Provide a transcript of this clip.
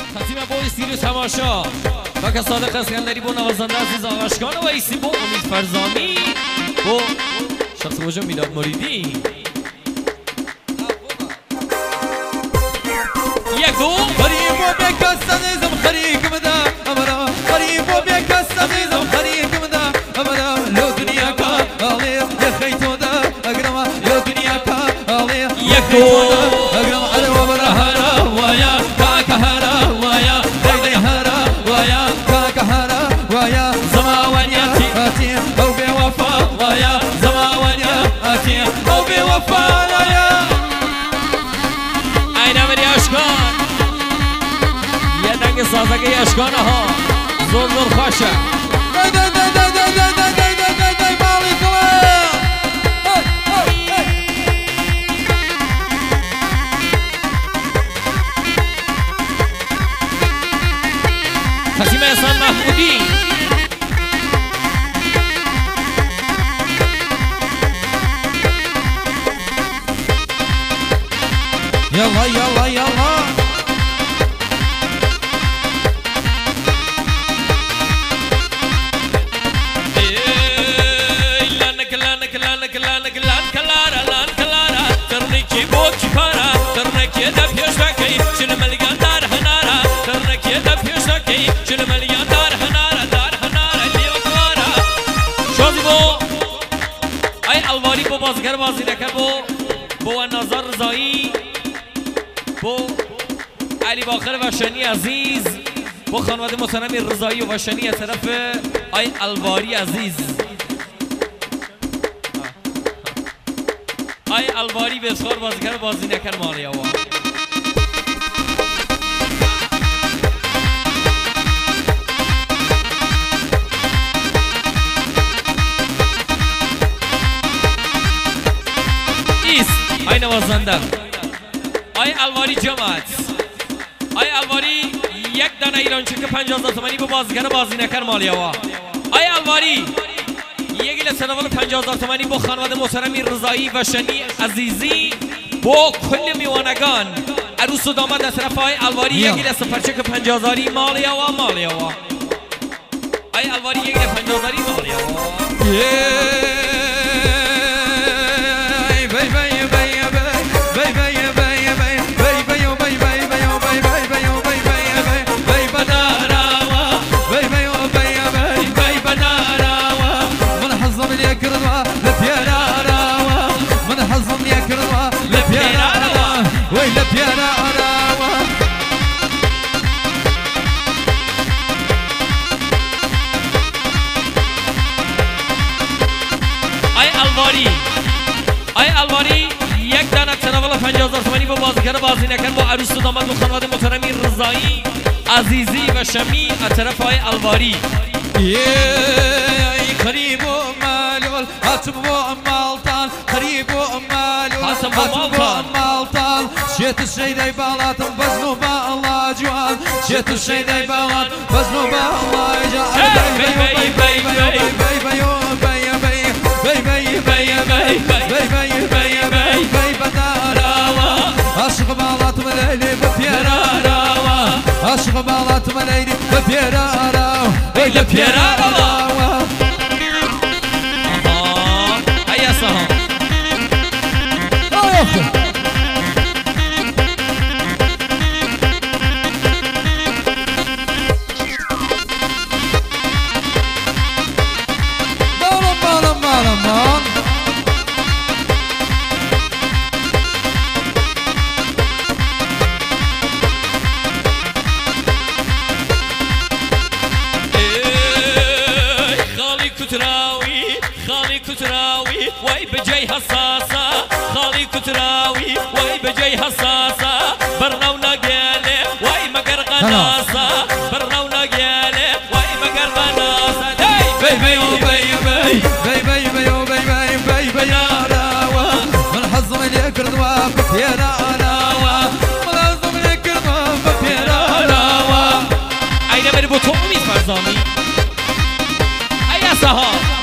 خطیم با استیریو تماشا و که صادق اسکندری با نوازنده عزیز آقاشکان و ایسی با امید فرزامی با شخص باشم میلاد مریدی یک دو قریب و بیکست عزیزم خریکم دا امرا قریب و بیکست عزیزم خریکم دا امرا لو دنیا کا آلی یخیتو دا اگرما لو دنیا کا آلی یکو اگرما علو برهارا ویا کاکهارا ویا دیدی هارا ویا کاکهارا ویا زماوانیاتی آتی او بی وفا ویا زماوانیاتی او بی وفا ویا این امری اشکان یه دنگ سازگی اشکان ها زور زور خوشه خسیم احسان محمودی يلا يلا يلا لانك لانك لانك لانك لانك لارا لانك لارا ترنكي بوكي فارا ترنكي دب يشوكي شنو مليان دار هنارا ترنكي دب يشوكي شنو مليان دار هنارا اللي وكوارا شوزي بو اي الواري بو بازگر بازی نکر بو نظر رضایی بو علی باقر وشنی عزیز با خانواده محترم رضایی و وشنی از طرف آی الواری عزیز آی الواری بسیار بازیگر بازی نکر مالی آوا ایست آی نوازنده آی الواری جماعت آی الواری یک دانه ایرانچه که 50,000 تومانی با بازیگر بازی نکر مالی آوا آی الواری یک گیل سنوال 50,000 تومانی با خانواده محترمی رضایی و شنی عزیزی با کل میوانگان عروس و داماد از طرف آی الواری یک گیل سفرچه که 50,000 مالی آوا آی الواری یک گیل 50,000 مالی آوا آی الواری یک دانه تناول 50,000 تومانی با بازیگر بازی نکر با عروس و داماد و خانواده محترمی رضایی عزیزی و شمی از طرف آی الواری قریب و مالول حسب و مالتان قریب و مالول حسب و مالتان شیت الشیدای بالاتم بزنو با الله جوان شیت الشیدای بالات بزنو با الله جوان بی بی بی بی بی بی عاشق بالاتم ليلي ببيراراوا عاشق بالاتم ليلي ببيراراوا ويلي ببيراراوا هيا صهام كتراوي واي بجاي حساسة خالي كتراوي واي بجاي حساسة برنا ونقالي واي مقر غناسة برنا ونقالي واي مقر غناسة بي بي بي بي بي بي بي بي بي بي يا راوا من حظم ليك رضوا يا راوا من حظم ليك رضوا يا راوا أين من بطومي فرزامي أي سهام